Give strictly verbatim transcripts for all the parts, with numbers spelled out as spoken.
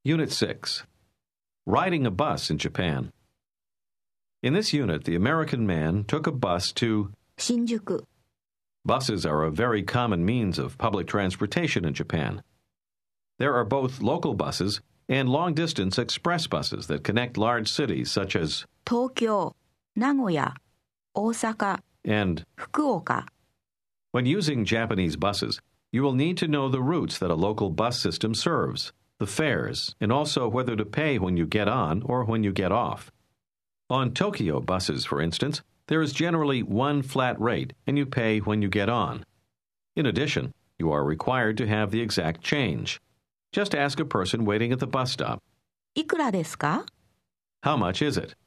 Unit six. Riding a bus in Japan. In this unit, the American man took a bus to 新宿 Buses are a very common means of public transportation in Japan. There are both local buses and long-distance express buses that connect large cities such as 東京、名古屋、大阪、 and 福岡 when using Japanese buses, you will need to know the routes that a local bus system serves, the fares, and also whether to pay when you get on or when you get off. On Tokyo buses, for instance, there is generally one flat rate and you pay when you get on. In addition, you are required to have the exact change. Just ask a person waiting at the bus stop, いくらですか how much is it?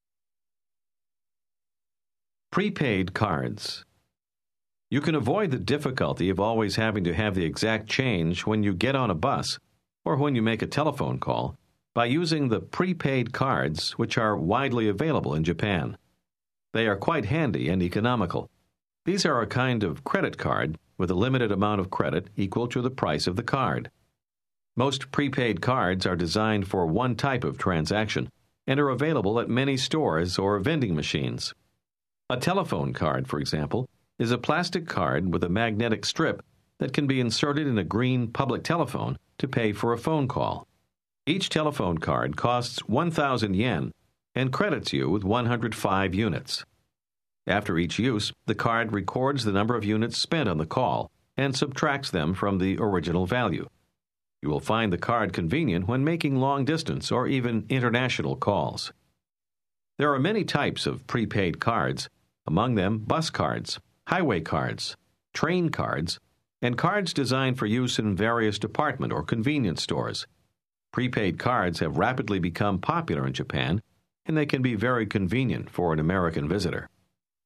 Prepaid cards. You can avoid the difficulty of always having to have the exact change when you get on a bus or when you make a telephone call by using the prepaid cards which are widely available in Japan. They are quite handy and economical. These are a kind of credit card with a limited amount of credit equal to the price of the card. Most prepaid cards are designed for one type of transaction and are available at many stores or vending machines. A telephone card, for example, is a plastic card with a magnetic strip that can be inserted in a green public telephone to pay for a phone call. Each telephone card costs one thousand yen and credits you with one hundred five units. After each use, the card records the number of units spent on the call and subtracts them from the original value. You will find the card convenient when making long-distance or even international calls. There are many types of prepaid cards, among them bus cards, highway cards, train cards, and cards designed for use in various department or convenience stores. Prepaid cards have rapidly become popular in Japan, and they can be very convenient for an American visitor.